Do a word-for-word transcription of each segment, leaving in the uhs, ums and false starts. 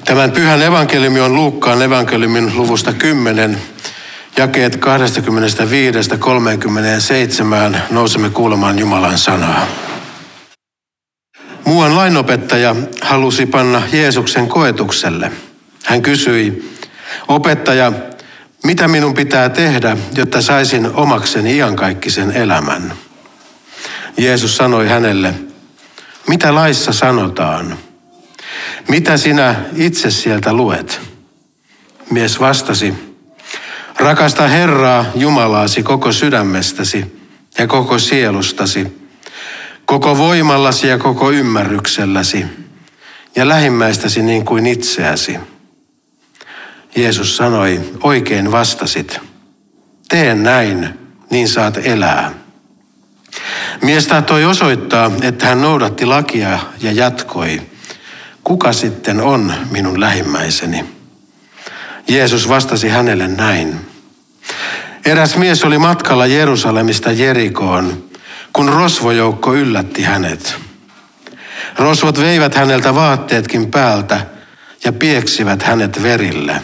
Tämän pyhän evankeliumi on Luukkaan evankeliumin luvusta kymmenen, jakeet kaksikymmentäviisi kolmekymmentäseitsemän. Nousemme kuulemaan Jumalan sanaa. Muuan lainopettaja halusi panna Jeesuksen koetukselle. Hän kysyi, opettaja, mitä minun pitää tehdä, jotta saisin omakseni iankaikkisen elämän? Jeesus sanoi hänelle, mitä laissa sanotaan? Mitä sinä itse sieltä luet? Mies vastasi, rakasta Herraa Jumalaasi koko sydämestäsi ja koko sielustasi, koko voimallasi ja koko ymmärrykselläsi ja lähimmäistäsi niin kuin itseäsi. Jeesus sanoi, oikein vastasit. Tee näin, niin saat elää. Mies tahtoi osoittaa, että hän noudatti lakia ja jatkoi. Kuka sitten on minun lähimmäiseni? Jeesus vastasi hänelle näin. Eräs mies oli matkalla Jerusalemista Jerikoon, kun rosvojoukko yllätti hänet. Rosvot veivät häneltä vaatteetkin päältä ja pieksivät hänet verille.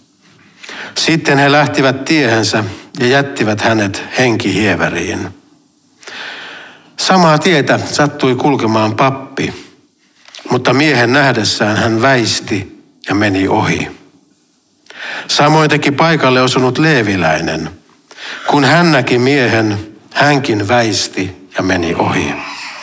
Sitten he lähtivät tiehensä ja jättivät hänet henkihieveriin. Samaa tietä sattui kulkemaan pappi, mutta miehen nähdessään hän väisti ja meni ohi. Samoin teki paikalle osunut leeviläinen. Kun hän näki miehen, hänkin väisti ja meni ohi.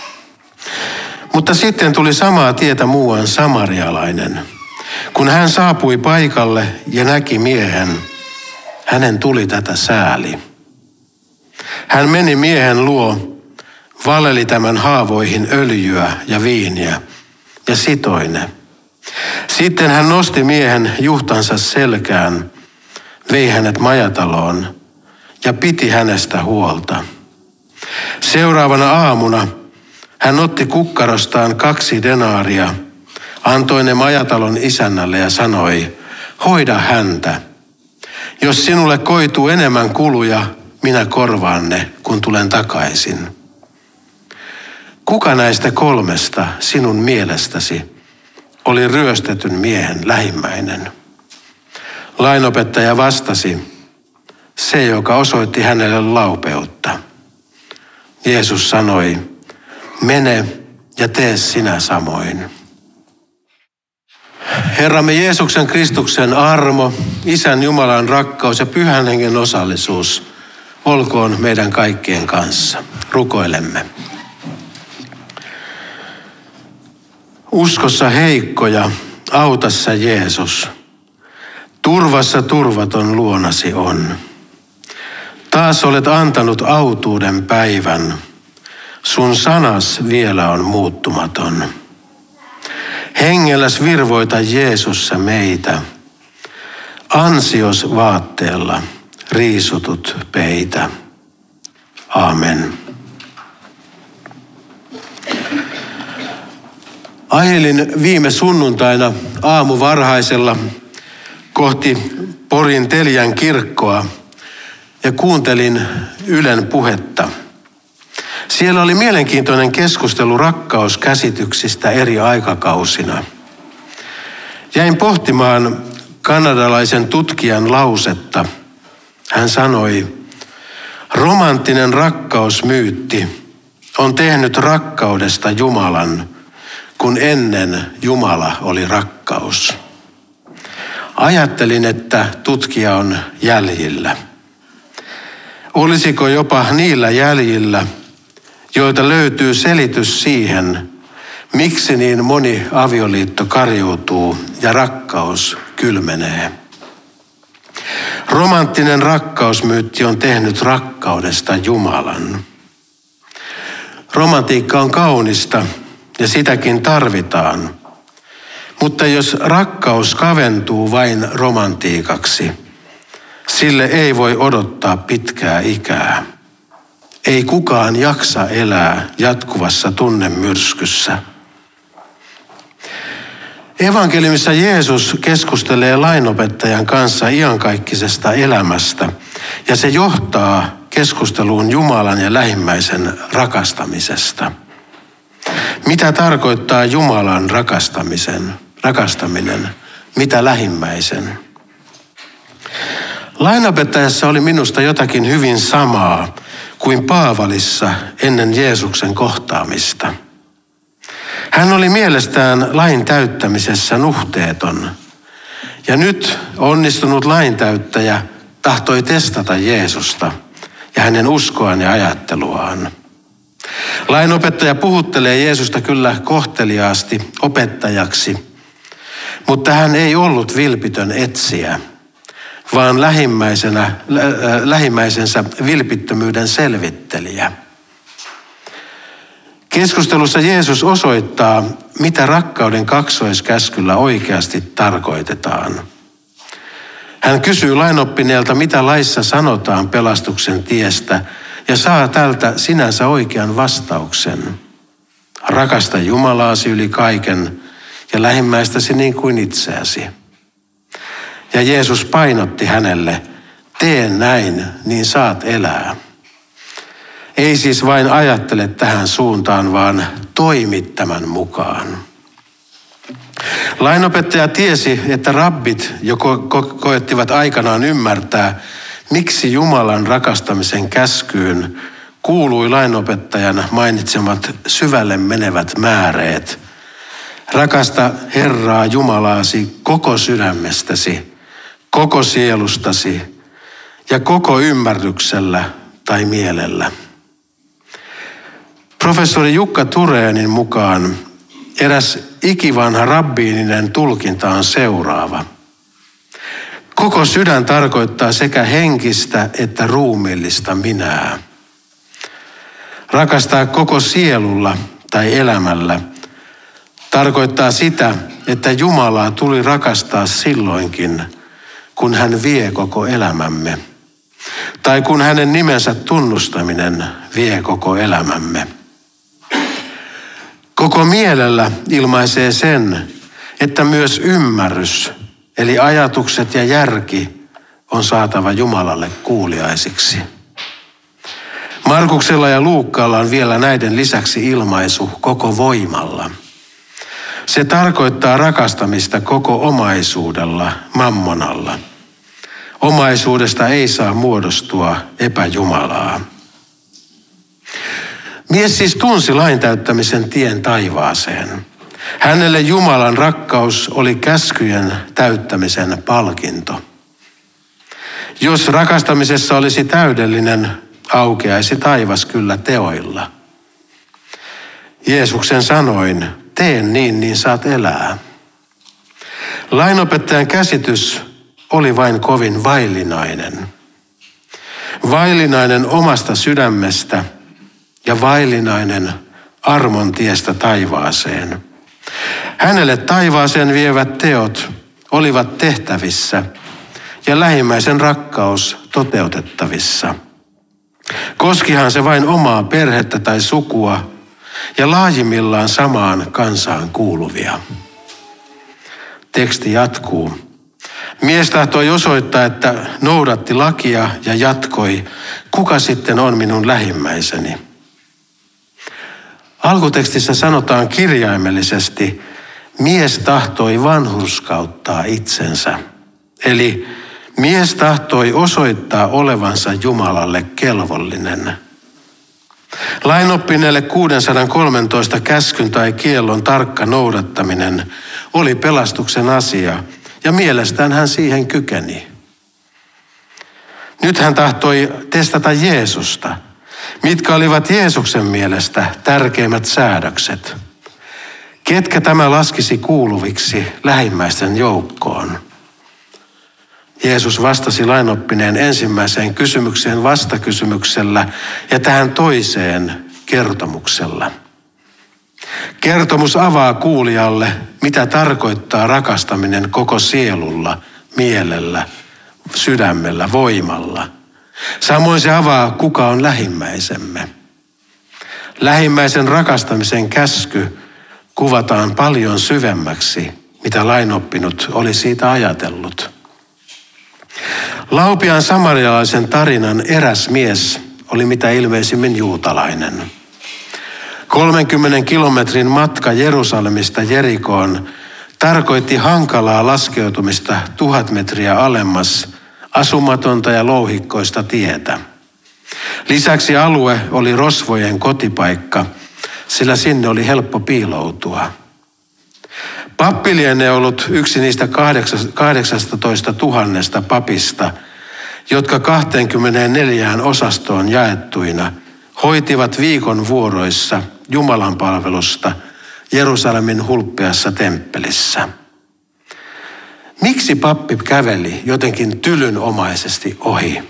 Mutta sitten tuli samaa tietä muuan samarialainen. Kun hän saapui paikalle ja näki miehen, hänen tuli tätä sääli. Hän meni miehen luo, valeli tämän haavoihin öljyä ja viiniä ja sitoi ne. Sitten hän nosti miehen juhtansa selkään, vei hänet majataloon ja piti hänestä huolta. Seuraavana aamuna hän otti kukkarostaan kaksi denaaria, antoi ne majatalon isännälle ja sanoi, hoida häntä. Jos sinulle koituu enemmän kuluja, minä korvaan ne, kun tulen takaisin. Kuka näistä kolmesta sinun mielestäsi oli ryöstetyn miehen lähimmäinen? Lainopettaja vastasi, se joka osoitti hänelle laupeutta. Jeesus sanoi, mene ja tee sinä samoin. Herramme Jeesuksen Kristuksen armo, Isän Jumalan rakkaus ja Pyhän Hengen osallisuus olkoon meidän kaikkien kanssa. Rukoilemme. Uskossa heikkoja, auta sä Jeesus. Turvassa turvaton luonasi on. Taas olet antanut autuuden päivän. Sun sanas vielä on muuttumaton. Hengelläs virvoita Jeesussa meitä. Ansios vaatteella riisutut peitä. Amen. Ajelin viime sunnuntaina aamuvarhaisella kohti Porin Teljän kirkkoa ja kuuntelin Ylen puhetta. Siellä oli mielenkiintoinen keskustelu rakkauskäsityksistä eri aikakausina. Jäin pohtimaan kanadalaisen tutkijan lausetta. Hän sanoi, romanttinen rakkausmyytti on tehnyt rakkaudesta Jumalan, kun ennen Jumala oli rakkaus. Ajattelin, että tutkija on jäljillä. Olisiko jopa niillä jäljillä, joita löytyy selitys siihen, miksi niin moni avioliitto kariutuu ja rakkaus kylmenee. Romanttinen rakkausmyytti on tehnyt rakkaudesta Jumalan. Romantiikka on kaunista ja sitäkin tarvitaan. Mutta jos rakkaus kaventuu vain romantiikaksi, sille ei voi odottaa pitkää ikää. Ei kukaan jaksa elää jatkuvassa tunnemyrskyssä. Evankeliumissa Jeesus keskustelee lainopettajan kanssa iankaikkisesta elämästä ja se johtaa keskusteluun Jumalan ja lähimmäisen rakastamisesta. Mitä tarkoittaa Jumalan rakastamisen, rakastaminen? mitä lähimmäisen. Lainopettajassa oli minusta jotakin hyvin samaa kuin Paavalissa ennen Jeesuksen kohtaamista. Hän oli mielestään lain täyttämisessä nuhteeton. Ja nyt onnistunut laintäyttäjä tahtoi testata Jeesusta ja hänen uskoaan ja ajatteluaan. Lainopettaja puhuttelee Jeesusta kyllä kohteliaasti opettajaksi, mutta hän ei ollut vilpitön etsijä, vaan lähimmäisenä, äh, lähimmäisensä vilpittömyyden selvittelijä. Keskustelussa Jeesus osoittaa, mitä rakkauden kaksoiskäskyllä oikeasti tarkoitetaan. Hän kysyy lainoppineelta, mitä laissa sanotaan pelastuksen tiestä, ja saa tältä sinänsä oikean vastauksen. Rakasta Jumalaasi yli kaiken ja lähimmäistäsi niin kuin itseäsi. Ja Jeesus painotti hänelle, tee näin, niin saat elää. Ei siis vain ajattele tähän suuntaan, vaan toimi tämän mukaan. Lainopettaja tiesi, että rabbit jo ko- ko- koettivat aikanaan ymmärtää, miksi Jumalan rakastamisen käskyyn kuului lainopettajan mainitsemat syvälle menevät määreet. Rakasta Herraa Jumalaasi koko sydämestäsi, koko sielustasi ja koko ymmärryksellä tai mielellä. Professori Jukka Thureenin mukaan eräs ikivanha rabbiininen tulkinta on seuraava. Koko sydän tarkoittaa sekä henkistä että ruumiillista minää. Rakastaa koko sielulla tai elämällä tarkoittaa sitä, että Jumalaa tuli rakastaa silloinkin, kun hän vie koko elämämme. Tai kun hänen nimensä tunnustaminen vie koko elämämme. Koko mielellä ilmaisee sen, että myös ymmärrys, eli ajatukset ja järki, on saatava Jumalalle kuuliaisiksi. Markuksella ja Luukkaalla on vielä näiden lisäksi ilmaisu koko voimalla. Se tarkoittaa rakastamista koko omaisuudella, mammonalla. Omaisuudesta ei saa muodostua epäjumalaa. Mies siis tunsi lain täyttämisen tien taivaaseen. Hänelle Jumalan rakkaus oli käskyjen täyttämisen palkinto. Jos rakastamisessa olisi täydellinen, aukeaisi taivas kyllä teoilla. Jeesuksen sanoin, tee niin, niin saat elää. Lainopettajan käsitys oli vain kovin vaillinainen. Vaillinainen omasta sydämestä ja vaillinainen armon tiestä taivaaseen. Hänelle taivaaseen vievät teot olivat tehtävissä ja lähimmäisen rakkaus toteutettavissa. Koskihan se vain omaa perhettä tai sukua ja laajimmillaan samaan kansaan kuuluvia. Teksti jatkuu. Mies tahtoi osoittaa, että noudatti lakia ja jatkoi, kuka sitten on minun lähimmäiseni. Alkutekstissä sanotaan kirjaimellisesti, mies tahtoi vanhurskauttaa itsensä. Eli mies tahtoi osoittaa olevansa Jumalalle kelvollinen. Lainoppineelle kuusisataakolmetoista käskyn tai kiellon tarkka noudattaminen oli pelastuksen asia, ja mielestään hän siihen kykeni. Nyt hän tahtoi testata Jeesusta. Mitkä olivat Jeesuksen mielestä tärkeimmät säädökset? Ketkä tämä laskisi kuuluviksi lähimmäisten joukkoon? Jeesus vastasi lainoppineen ensimmäiseen kysymykseen vastakysymyksellä ja tähän toiseen kertomuksella. Kertomus avaa kuulijalle, mitä tarkoittaa rakastaminen koko sielulla, mielellä, sydämellä, voimalla. Samoin se avaa, kuka on lähimmäisemme. Lähimmäisen rakastamisen käsky kuvataan paljon syvemmäksi, mitä lainoppinut oli siitä ajatellut. Laupiaan samarialaisen tarinan eräs mies oli mitä ilmeisimmin juutalainen. kolmenkymmenen kilometrin matka Jerusalemista Jerikoon tarkoitti hankalaa laskeutumista tuhat metriä alemmas asumatonta ja louhikkoista tietä. Lisäksi alue oli rosvojen kotipaikka, sillä sinne oli helppo piiloutua. Pappi lienee ollut yksi niistä kahdeksastatoista tuhannesta papista, jotka kaksikymmentäneljään osastoon jaettuina hoitivat viikon vuoroissa Jumalan palvelusta Jerusalemin hulppeassa temppelissä. Miksi pappi käveli jotenkin tylynomaisesti ohi?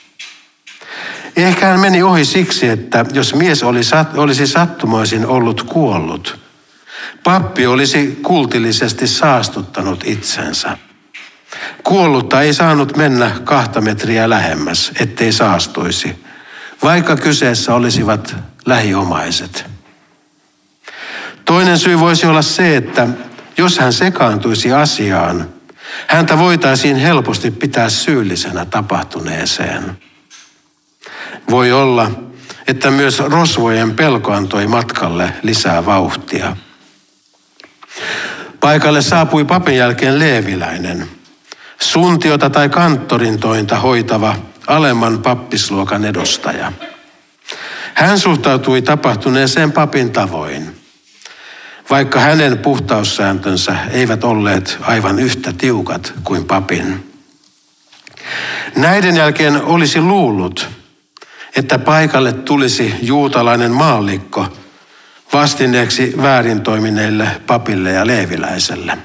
Ehkä hän meni ohi siksi, että jos mies olisi sattumoisin ollut kuollut, pappi olisi kultillisesti saastuttanut itsensä. Kuollutta ei saanut mennä kahta metriä lähemmäs, ettei saastuisi, vaikka kyseessä olisivat lähiomaiset. Toinen syy voisi olla se, että jos hän sekaantuisi asiaan, häntä voitaisiin helposti pitää syyllisenä tapahtuneeseen. Voi olla, että myös rosvojen pelko antoi matkalle lisää vauhtia. Paikalle saapui papin jälkeen leeviläinen, suntiota tai kanttorin tointa hoitava alemman pappisluokan edustaja. Hän suhtautui tapahtuneeseen papin tavoin, vaikka hänen puhtaussääntönsä eivät olleet aivan yhtä tiukat kuin papin. Näiden jälkeen olisi luullut, että paikalle tulisi juutalainen maallikko vastineeksi väärin toimineille papille ja leeviläiselle.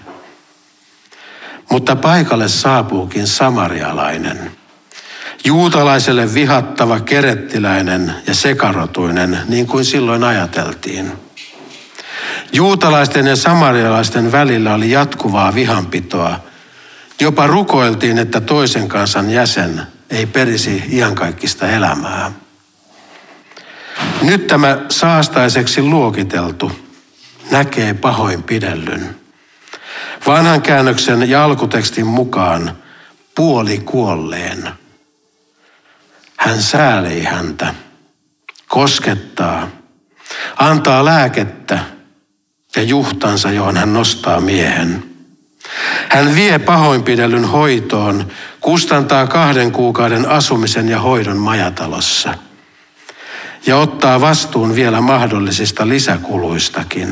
Mutta paikalle saapuukin samarialainen, juutalaiselle vihattava kerettiläinen ja sekarotuinen, niin kuin silloin ajateltiin. Juutalaisten ja samarialaisten välillä oli jatkuvaa vihanpitoa. Jopa rukoiltiin, että toisen kansan jäsen ei perisi iankaikkista elämää. Nyt tämä saastaiseksi luokiteltu näkee pahoinpidellyn. Vanhan käännöksen ja alkutekstin mukaan puoli kuolleen. Hän säälii häntä, koskettaa, antaa lääkettä ja juhtansa, johon hän nostaa miehen. Hän vie pahoinpidellyn hoitoon, kustantaa kahden kuukauden asumisen ja hoidon majatalossa ja ottaa vastuun vielä mahdollisista lisäkuluistakin.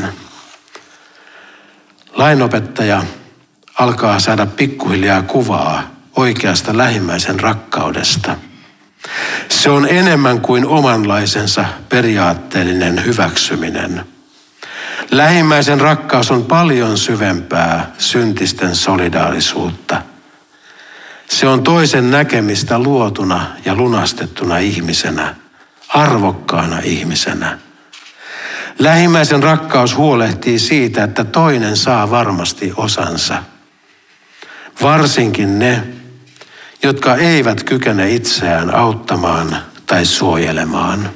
Lainopettaja alkaa saada pikkuhiljaa kuvaa oikeasta lähimmäisen rakkaudesta. Se on enemmän kuin omanlaisensa periaatteellinen hyväksyminen. Lähimmäisen rakkaus on paljon syvempää syntisten solidaarisuutta. Se on toisen näkemistä luotuna ja lunastettuna ihmisenä, arvokkaana ihmisenä. Lähimmäisen rakkaus huolehtii siitä, että toinen saa varmasti osansa. Varsinkin ne, jotka eivät kykene itseään auttamaan tai suojelemaan.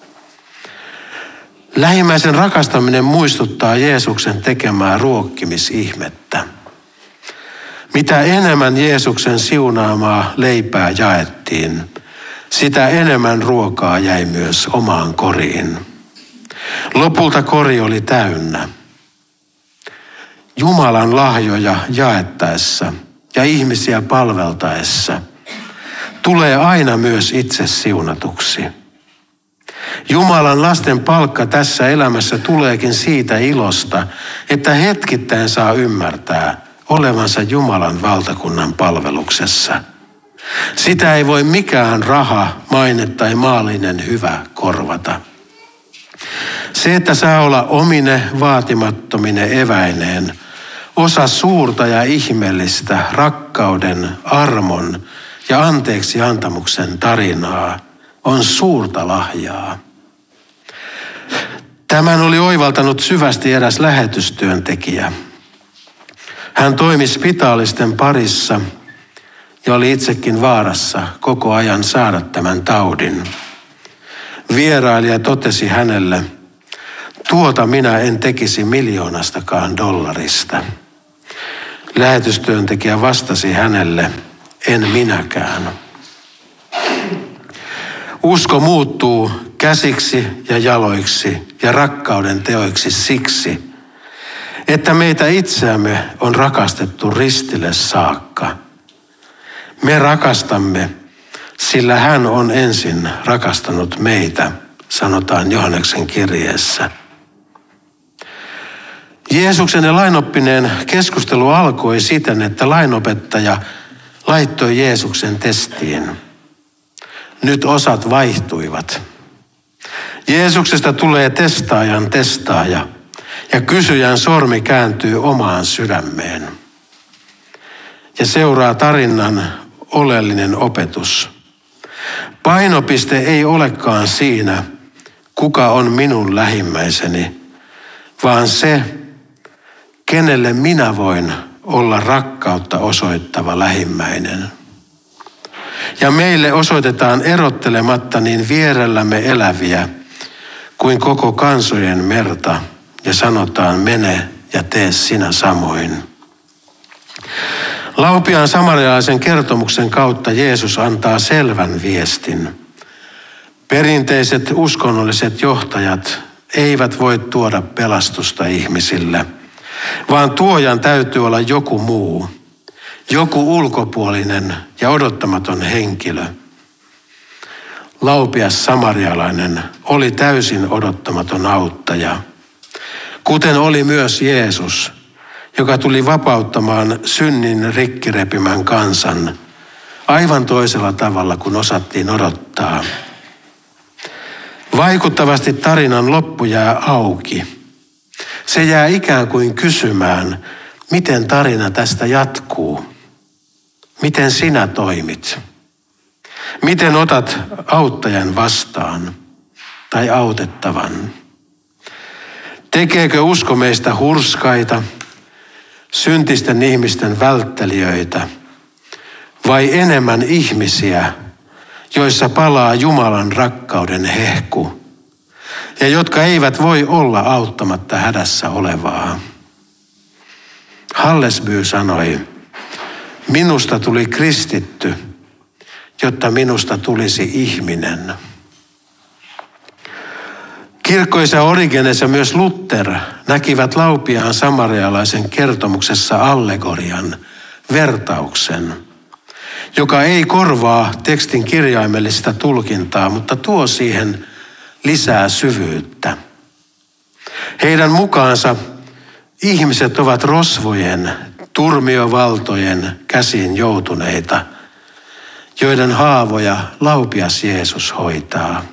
Lähimmäisen rakastaminen muistuttaa Jeesuksen tekemää ruokkimisihmettä. Mitä enemmän Jeesuksen siunaamaa leipää jaettiin, sitä enemmän ruokaa jäi myös omaan koriin. Lopulta kori oli täynnä. Jumalan lahjoja jaettaessa ja ihmisiä palveltaessa tulee aina myös itse siunatuksi. Jumalan lasten palkka tässä elämässä tuleekin siitä ilosta, että hetkittäin saa ymmärtää olevansa Jumalan valtakunnan palveluksessa. Sitä ei voi mikään raha, maine tai maallinen hyvä korvata. Se, että saa olla omine vaatimattomine eväineen, osa suurta ja ihmeellistä rakkauden, armon ja anteeksi antamuksen tarinaa, on suurta lahjaa. Tämän oli oivaltanut syvästi eräs lähetystyöntekijä. Hän toimi spitaalisten parissa ja oli itsekin vaarassa koko ajan saada tämän taudin. Vierailija totesi hänelle, tuota minä en tekisi miljoonastakaan dollarista. Lähetystyöntekijä vastasi hänelle, en minäkään. Usko muuttuu käsiksi ja jaloiksi ja rakkauden teoiksi siksi, että meitä itseämme on rakastettu ristille saakka. Me rakastamme, sillä hän on ensin rakastanut meitä, sanotaan Johanneksen kirjeessä. Jeesuksen ja lainoppineen keskustelu alkoi siten, että lainopettaja laittoi Jeesuksen testiin. Nyt osat vaihtuivat. Jeesuksesta tulee testaajan testaaja ja kysyjän sormi kääntyy omaan sydämeen. Ja seuraa tarinan oleellinen opetus. Painopiste ei olekaan siinä, kuka on minun lähimmäiseni, vaan se, kenelle minä voin olla rakkautta osoittava lähimmäinen. Ja meille osoitetaan erottelematta niin vierellämme eläviä kuin koko kansojen merta, ja sanotaan mene ja tee sinä samoin. Laupiaan samarialaisen kertomuksen kautta Jeesus antaa selvän viestin. Perinteiset uskonnolliset johtajat eivät voi tuoda pelastusta ihmisille, vaan tuojan täytyy olla joku muu, joku ulkopuolinen ja odottamaton henkilö. Laupias samarialainen oli täysin odottamaton auttaja, kuten oli myös Jeesus, joka tuli vapauttamaan synnin rikkirepimän kansan aivan toisella tavalla kuin osattiin odottaa. Vaikuttavasti tarinan loppu jää auki. Se jää ikään kuin kysymään, miten tarina tästä jatkuu. Miten sinä toimit? Miten otat auttajan vastaan tai autettavan? Tekeekö usko meistä hurskaita, syntisten ihmisten välttelijöitä vai enemmän ihmisiä, joissa palaa Jumalan rakkauden hehku ja jotka eivät voi olla auttamatta hädässä olevaa? Hallesby sanoi, minusta tuli kristitty, jotta minusta tulisi ihminen. Kirkkoisä Origenes ja myös Luther näkivät Laupiaan samarialaisen kertomuksessa allegorian, vertauksen, joka ei korvaa tekstin kirjaimellista tulkintaa, mutta tuo siihen lisää syvyyttä. Heidän mukaansa ihmiset ovat rosvojen, turmiovaltojen käsiin joutuneita, joiden haavoja laupias Jeesus hoitaa.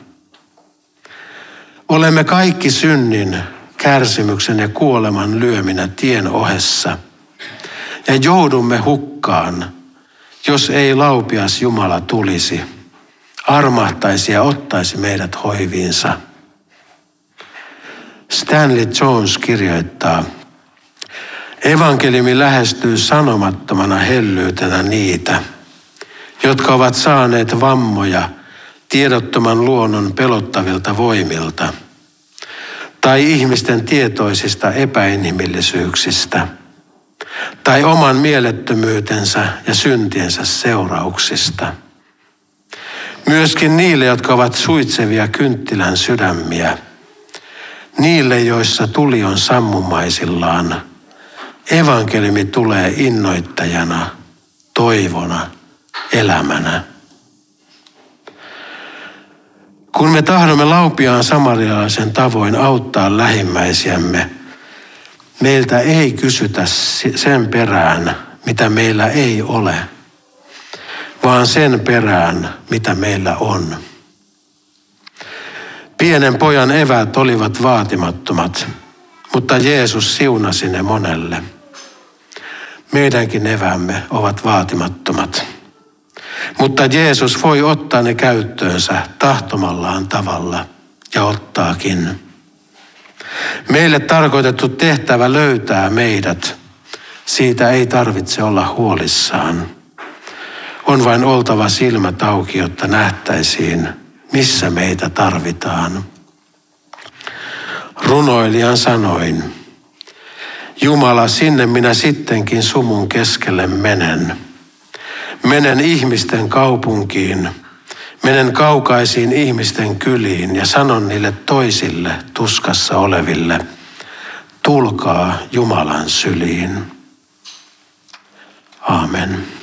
Olemme kaikki synnin, kärsimyksen ja kuoleman lyöminä tien ohessa ja joudumme hukkaan, jos ei laupias Jumala tulisi, armahtaisi ja ottaisi meidät hoiviinsa. Stanley Jones kirjoittaa, evankeliumi lähestyy sanomattomana hellyytenä niitä, jotka ovat saaneet vammoja tiedottoman luonnon pelottavilta voimilta tai ihmisten tietoisista epäinhimillisyyksistä tai oman mielettömyytensä ja syntiensä seurauksista. Myöskin niille, jotka ovat suitsevia kynttilän sydämiä, niille, joissa tuli on sammumaisillaan, evankeliumi tulee innoittajana, toivona, elämänä. Kun me tahdomme Laupiaan samarialaisen tavoin auttaa lähimmäisiämme, meiltä ei kysytä sen perään, mitä meillä ei ole, vaan sen perään, mitä meillä on. Pienen pojan eväät olivat vaatimattomat, mutta Jeesus siunasi ne monelle. Meidänkin eväämme ovat vaatimattomat, mutta Jeesus voi ottaa ne käyttöönsä tahtomallaan tavalla ja ottaakin. Meille tarkoitettu tehtävä löytää meidät. Siitä ei tarvitse olla huolissaan. On vain oltava silmät auki, jotta nähtäisiin, missä meitä tarvitaan. Runoilijan sanoin, Jumala, sinne minä sittenkin sumun keskelle menen. Menen ihmisten kaupunkiin, menen kaukaisiin ihmisten kyliin ja sanon niille toisille tuskassa oleville, tulkaa Jumalan syliin. Aamen.